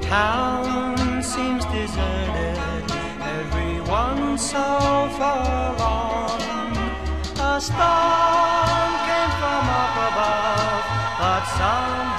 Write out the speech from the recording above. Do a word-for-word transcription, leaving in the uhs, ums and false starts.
town seems deserted, everyone's so forlorn. A storm came from up above, but somehow